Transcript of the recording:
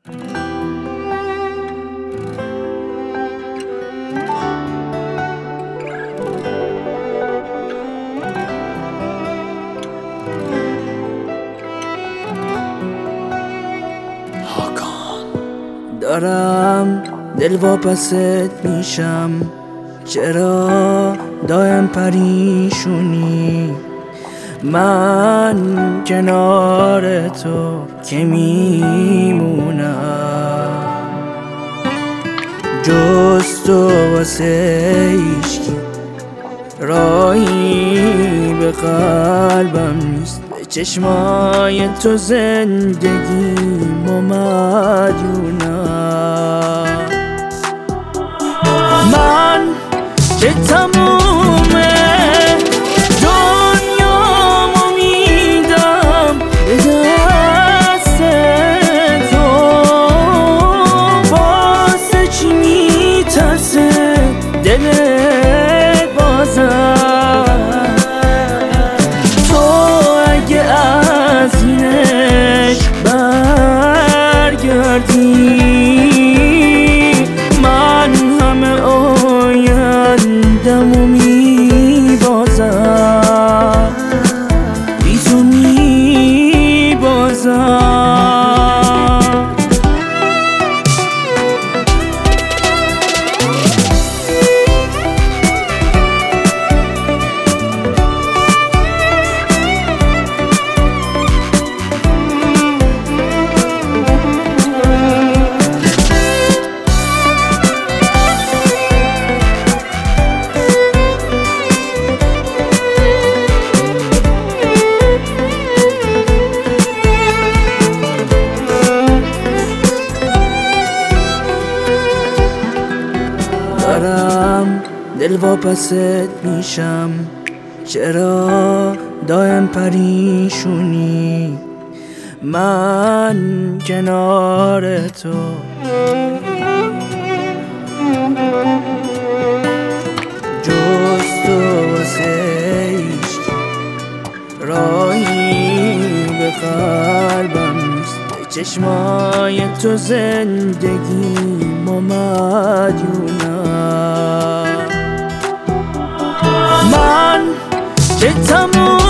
دارم دل واپست میشم، چرا دایم پریشونی؟ من کنار تو که میمونم، جز تو واسه هیچکی راهی به قلبم نیست. به چشمای تو زندگیمو مدیونم. من که تموم دنیامو میدم به دست تو، واسه چی میترسه دلت بازم؟ تو اگه از اینش برگردی، من همه آیندمو میبازم، بی تو میبازم. دارم دل واپست میشم، چرا دایم پریشونی؟ من کنار تو جز تو واسه هیچکی راهی به قلبم نیست. به چشمای تو زندگیمو مدیونم. من که تموم